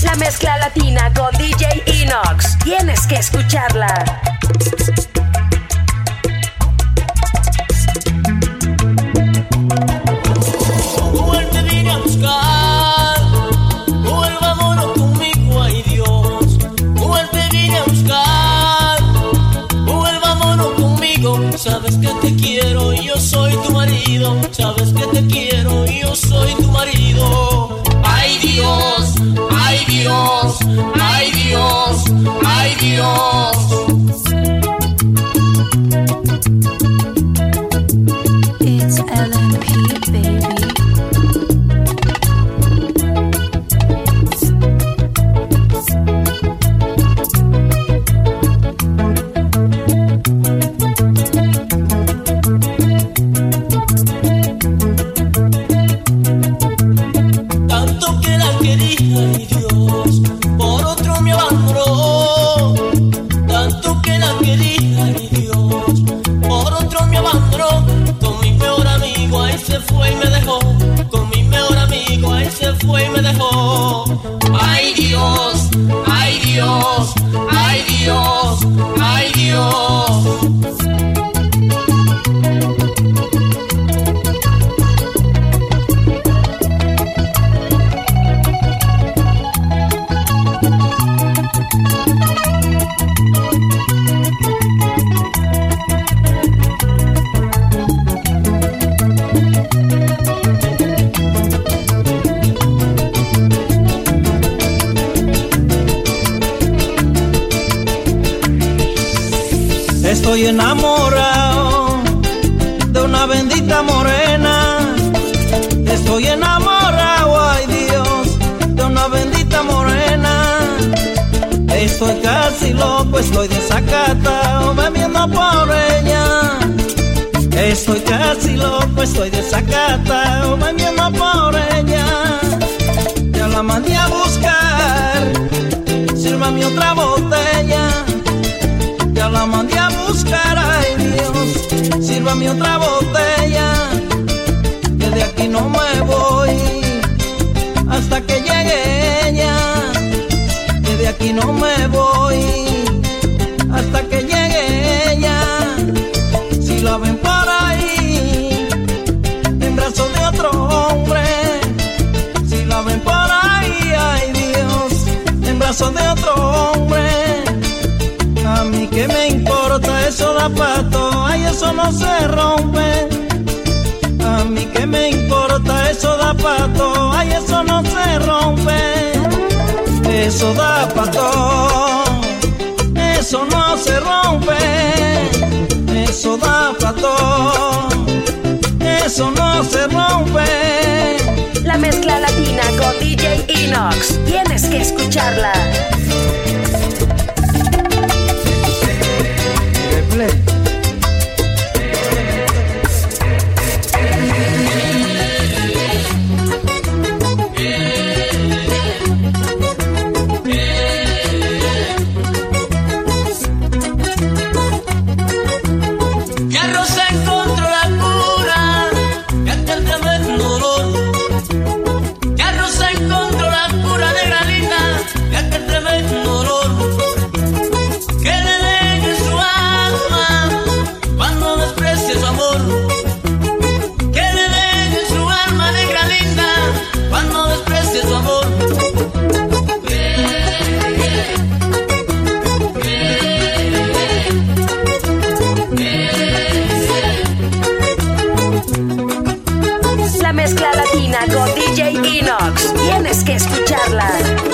La mezcla latina con DJ Inox. Tienes que escucharla. Te vine a buscar, vámonos conmigo, ay Dios. Te vine a buscar, vámonos conmigo. Sabes que te quiero y yo soy tu marido. Sabes que te quiero y yo soy tu marido. Ay Dios, ay Dios, ay Dios, ay Dios. It's LMP, baby. Tanto que la quería, ay Dios, por otro me abandonó. Tanto que la quería, ay Dios, por otro me abandonó. Con mi mejor amigo ahí se fue y me dejó. Con mi mejor amigo ahí se fue y me dejó. Ay Dios, ay Dios, ay Dios, ay Dios. Estoy enamorado de una bendita morena. Estoy enamorado, ay Dios, de una bendita morena. Estoy casi loco, estoy desacatado, bebiendo por ella. Estoy casi loco, estoy desacatado, bebiendo por ella. Ya la mandé a buscar, sírvame otra botella. Ya la mandé a buscar, ay Dios, sírvame otra botella. Que de aquí no me voy hasta que llegue ella. Que de aquí no me voy hasta que llegue ella. Si la ven por ahí en brazos de otro hombre, si la ven por ahí, ay Dios, en brazos de otro hombre. A mí que me importa, eso da pato, ay eso no se rompe. A mí que me importa, eso da pato, ay eso no se rompe. Eso da pato, eso no se rompe. Eso da pato, eso no se rompe. La mezcla latina con DJ Inox. Tienes que escucharla. Ya Rosa encontró la cura de aquel tremendo dolor. Ya Rosa encontró la cura, negra linda, de aquel tremendo dolor. Que le deje su alma cuando desprecie su amor. Que le deje su alma, negra linda, cuando desprecie su amor. La mezcla latina con DJ Inox. Tienes que escucharla.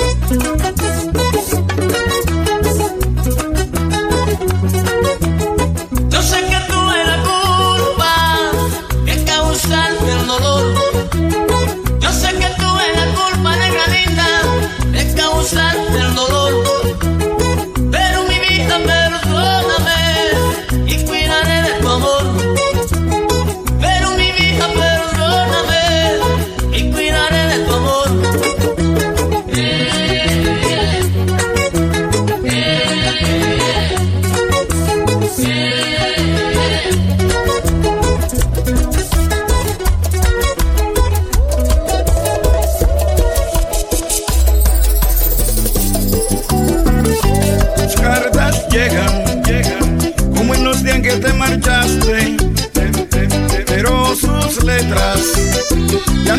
Yo sé que tuve la culpa de causarte el dolor. Yo sé que tuve la culpa, negra linda, de causarte el dolor. Pero mi vida, perdóname y cuidaré de tu amor. Pero mi vida, perdóname y cuidaré de tu amor.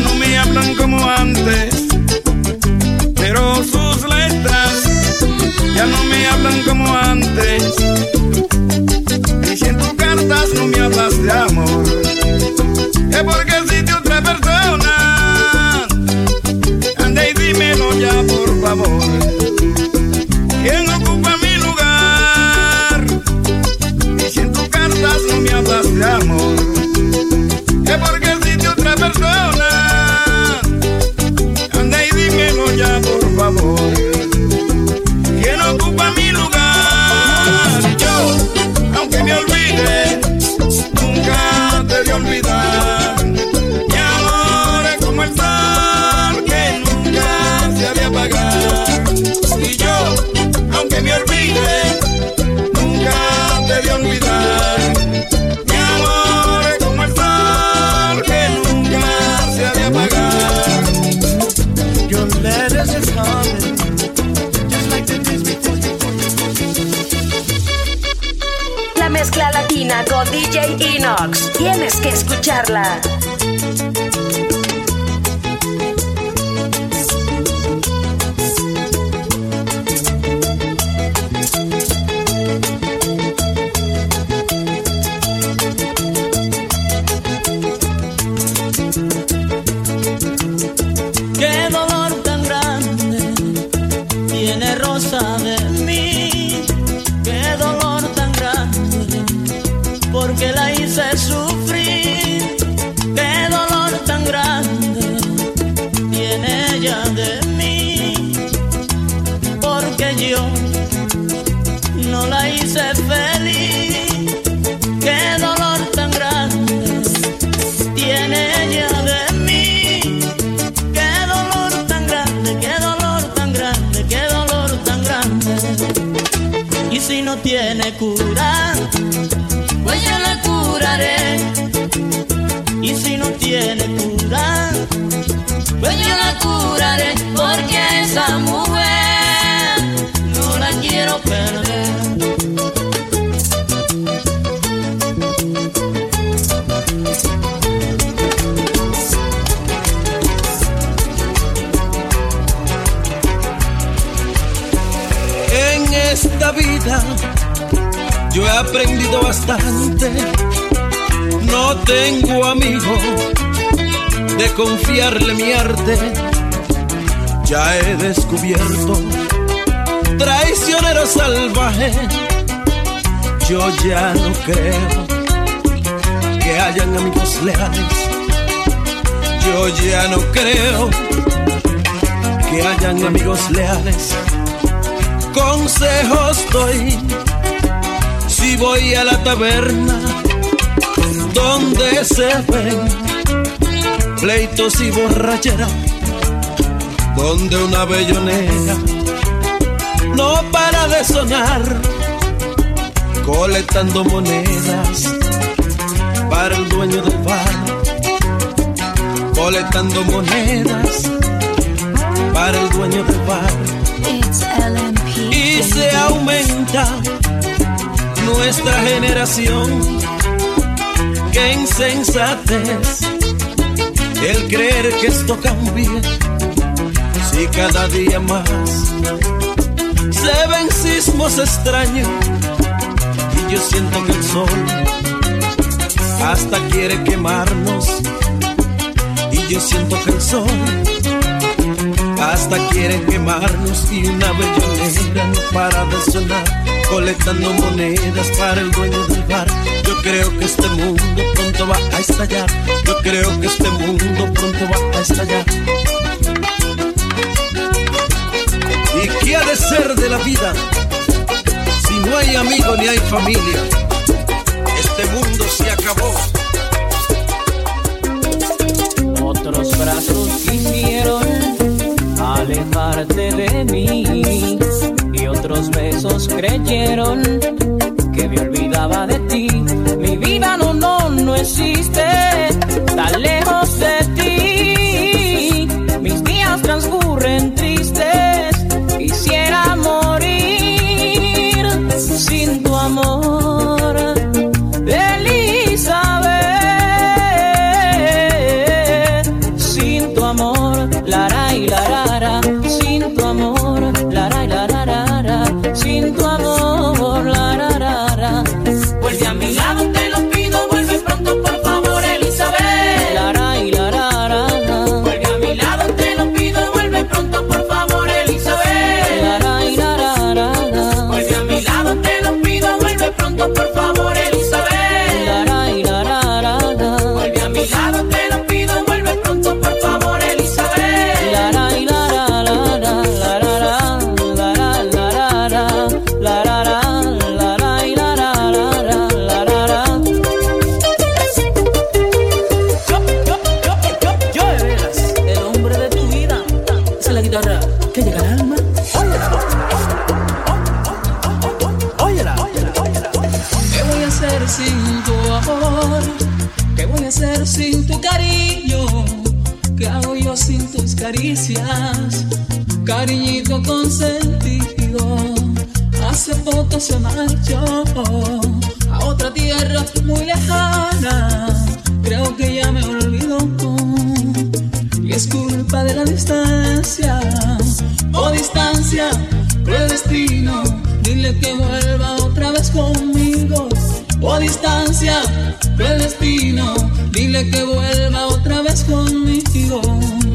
no me hablan como antes, pero sus letras ya no me hablan como antes. Y si en tus cartas no me hablas de amor, es porque existe otra persona. Anda y dímelo ya, por favor. ¿Quién ocupa mi lugar? Y si en tus cartas no me hablas de amor, es porque existe otra persona. Anda y dímelo ya, por favor. ¿Quién ocupa mi lugar? Yo, aunque me olvide, nunca te de olvidar. Mi amor es como el sol que nunca se ha de apagar. Y yo, aunque me olvide, nunca te de olvidar. Mi amor es como el sol que nunca se ha de apagar. Your letters is coming, just like the days before. La mezcla latina con DJ Inox. Tienes que escucharla. Qué dolor tan grande tiene Rosa de mí. Qué dolor tan grande, porque la hice sufrir. Qué dolor tan grande tiene ella de mí, porque yo no la hice feliz. Qué dolor tan grande tiene ella de mí. Qué dolor tan grande, qué dolor tan grande, qué dolor tan grande. Y si no tiene cura, pues yo la curaré. Y si no tiene cura, pues yo la curaré, porque a esa mujer no la quiero perder. En esta vida yo he aprendido bastante. No tengo amigo de confiarle mi arte. Ya he descubierto traicionero salvaje. Yo ya no creo que hayan amigos leales. Yo ya no creo que hayan amigos leales. Consejos doy si voy a la taberna donde se ven pleitos y borrachera, donde una bellonera no para de sonar, colectando monedas para el dueño del bar, colectando monedas para el dueño del bar. It's LMP. Y se aumenta nuestra generación. Qué insensatez el creer que esto cambie, si cada día más se ven sismos extraños. Y yo siento que el sol hasta quiere quemarnos. Y yo siento que el sol hasta quiere quemarnos. Y una bellonera no para de sonar, colectando monedas para el dueño del bar. Yo creo que este mundo pronto va a estallar. Yo creo que este mundo pronto va a estallar. ¿Y qué ha de ser de la vida si no hay amigo ni hay familia? Este mundo se acabó. Otros brazos quisieron alejarte de mí, y otros besos creyeron que me olvidaba de ti. Mi vida no existe tan lejos de ti. Mis días transcurren tristes, quisiera morir sin tu amor, Elizabeth, sin amor, la ra y la rara, sin tu amor, la ra y la rara, sin tu amor, la rara. Vuelve a mi lado, te lo pido, vuelve pronto, por favor, Elizabeth. La ra y la rara. Vuelve a mi lado, te lo pido, vuelve pronto, por favor, Elizabeth. La ra y la rara. Vuelve a mi lado, te lo pido, vuelve pronto, por favor, Elizabeth. La ra y la rara. Vuelve a mi lado, te lo pido, vuelve pronto, por favor, Elizabeth. La ra y la rara, la ra, la ra, la ra, la ra, la ra, la ra y la ra, la ra. Yo eres el hombre de tu vida. Esa es la guitarra que llega al alma. Óyela. ¿Qué voy a hacer sin tu amor? ¿Qué voy a hacer sin tu cariño? ¿Qué hago yo sin tus caricias? Cariñito consentido, hace poco se marchó a otra tierra muy lejana. Creo que ya me olvidó y es culpa de la distancia. Oh distancia, cruel destino, dile que vuelva otra vez conmigo. Oh distancia, cruel destino, dile que vuelva otra vez conmigo.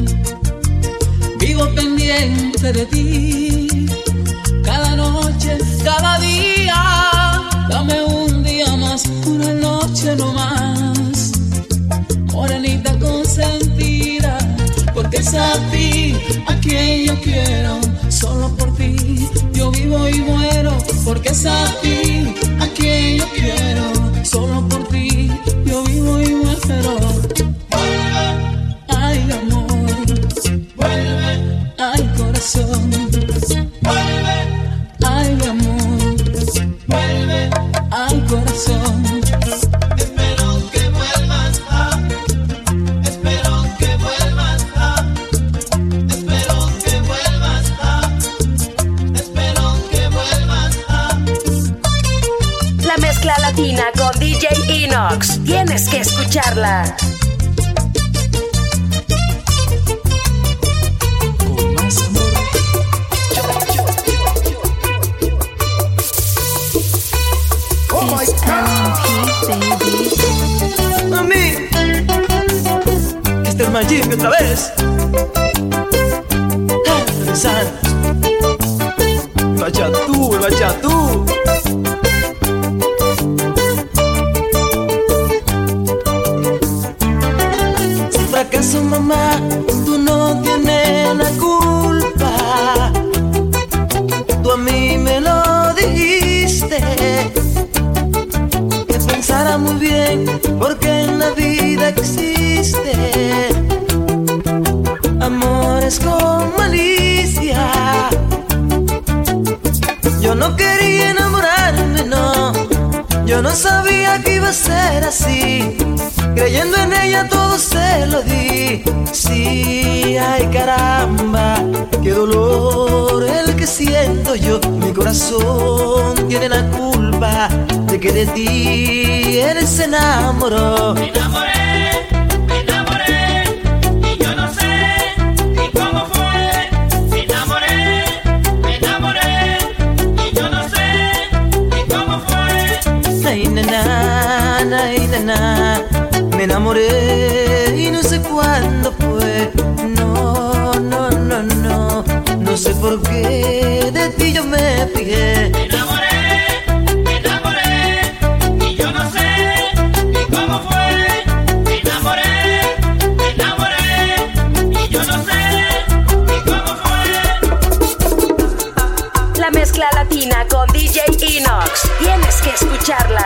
Vivo pendiente de ti, cada noche, cada día. Dame un día más, una noche no más. Morenita consentida, porque es a ti a quien yo quiero. Solo por ti yo vivo y muero, porque es a ti a quien yo quiero. Solo por ti yo vivo y muero. Ay, amor, vuelve. Ay, corazón, vuelve. Ay, amor, vuelve. Ay, corazón. Espero que vuelvas a. Espero que vuelvas a. Espero que vuelvas a. Espero que vuelvas a. La mezcla latina con DJ Inox. Tienes que escucharla. Con más amor. It's LMP, baby. Mami, este es Magic otra vez. Regresar. Vaya tú. Si fracaso, mamá, tú no tienes la culpa. Tú a mí me lo dijiste. Que pensara muy bien, porque en la vida existe amores con malicia. Yo no quería enamorarme, no. Yo no sabía que iba a ser así. Creyendo en ella todo se lo di. Sí, ay caramba, qué dolor el que siento yo. Mi corazón tiene la culpa de que de ti él se enamoró. Me enamoré, y yo no sé ni cómo fue. Me enamoré, y yo no sé ni cómo fue. Ay, nena, me enamoré y no sé cuándo fue. No sé por qué de ti yo me fijé. Me enamoré, y yo no sé ni cómo fue. Me enamoré, y yo no sé ni cómo fue. La mezcla latina con DJ Inox. Tienes que escucharla.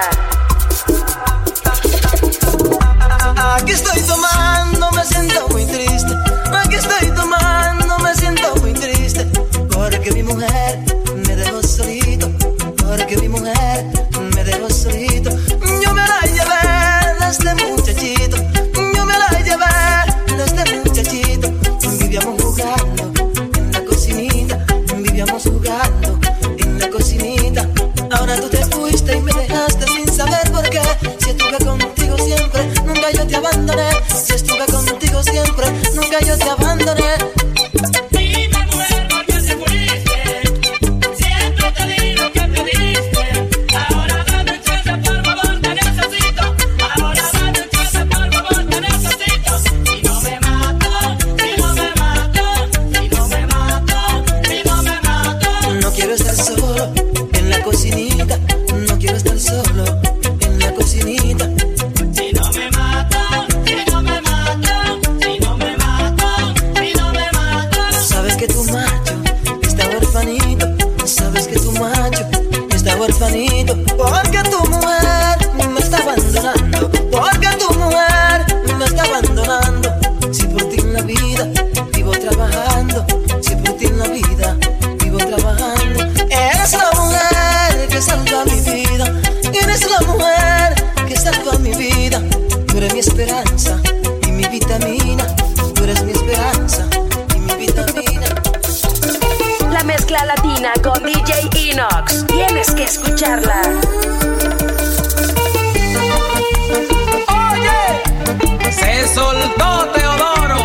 Aquí estoy tomando, me siento muy triste. Aquí estoy tomando, me siento muy triste. Porque mi mujer me dejó solito. Porque mi mujer me dejó solito. Yo me la llevé de este muchachito. Yo me la llevé de este muchachito. Vivíamos jugando en la cocinita. Vivíamos jugando en la cocinita. Ahora tú te fuiste y me dejaste sin saber por qué. Si estuve contigo siempre, nunca yo te abandoné. Si estuve contigo siempre, nunca nunca yo te abandoné. Dime, mujer, ¿por qué te fuiste? Siempre te di lo que pediste. Ahora dame chance, por favor, te necesito. Ahora dame chance, por favor, te necesito. Si no me mato, si no me mato, si no me mato, si no me mato. No quiero estar solo en la cocinita. No quiero estar solo en la cocinita. Si no me mato, si no me mato, si no me mato, si no me mato. Sabes que tu macho está huerfanito. Sabes que tu macho está huerfanito. Porque tu mujer me está abandonando. Porque tu mujer me está abandonando. Si por ti en la vida vivo trabajando. Si por ti en la vida vivo trabajando. Eres la mujer que salva mi vida. Eres la mujer que salva mi vida. Tú eres mi esperanza y mi vitamina. Tú eres mi esperanza y mi vitamina. La mezcla latina con DJ Inox. Tienes que escucharla. Oye, se soltó Teodoro.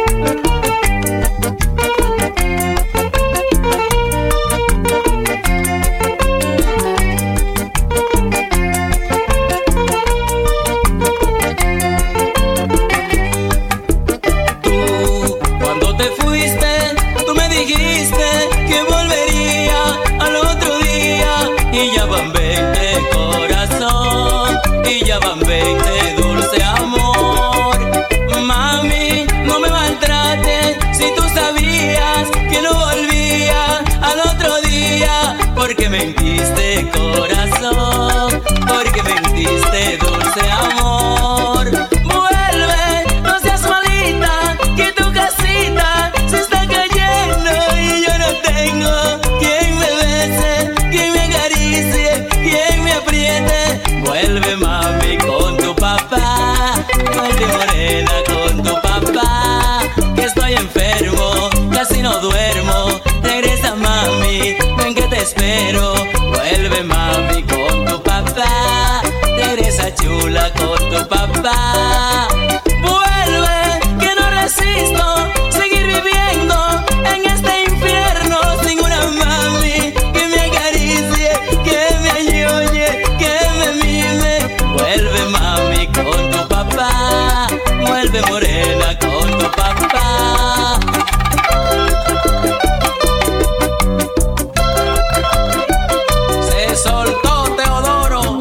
Tú, cuando te fuiste, tú me dijiste que volvería al otro día. Y ya van 20 corazón, y ya van 20 dulce amor. Mami, no me maltrates si tú sabías que no volvía al otro día. Porque mentiste corazón, porque mentiste dulce amor. Vuelve, no seas malita, que tu casita se está cayendo. Y yo no tengo quien me bese, quien me acaricie, quien me apriete. Vuelve, mami, con tu papá. Vuelve, morena, con tu papá. Que estoy enfermo, casi no duermo. Regresa, mami, ven que te espero. Vuelve, mami, con tu papá. Regresa, chula, con tu papá. Vuelve, que no resisto seguir viviendo en este infierno sin una mami que me acaricie, que me añoñe, que me mime. Vuelve, mami, con tu papá. Vuelve, morena, con tu papá. Se soltó Teodoro.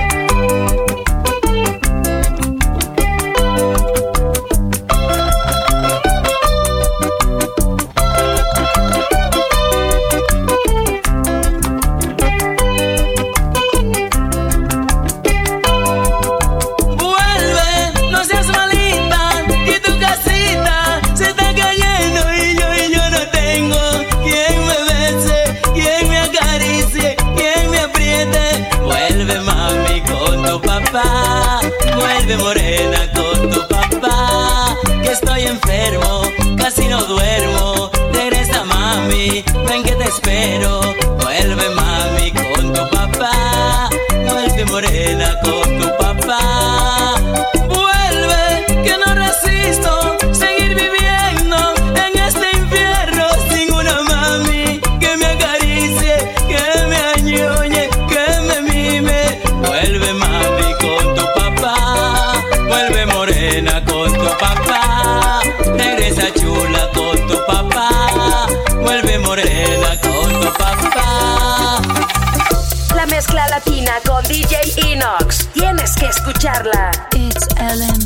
Vuelve, no seas malita, que tu casita se está cayendo. Y yo no tengo quien me bese, quien me acaricie, quien me apriete. Vuelve, mami, con tu papá. Vuelve, morena, con tu papá. Que estoy enfermo, casi no duermo. Regresa, mami, ven que te espero. Vuelve, mami, con tu papá. Vuelve, morena, con tu papá. Vuelve, que no resisto seguir viviendo en este infierno sin una mami que me acaricie, que me añoñe, que me mime. Vuelve, mami, con tu papá. Vuelve, morena, con tu papá. Regresa, chula, con tu papá. Vuelve, morena, con tu papá. La mezcla latina con DJ Inox. Tienes que escucharla. It's Ellen.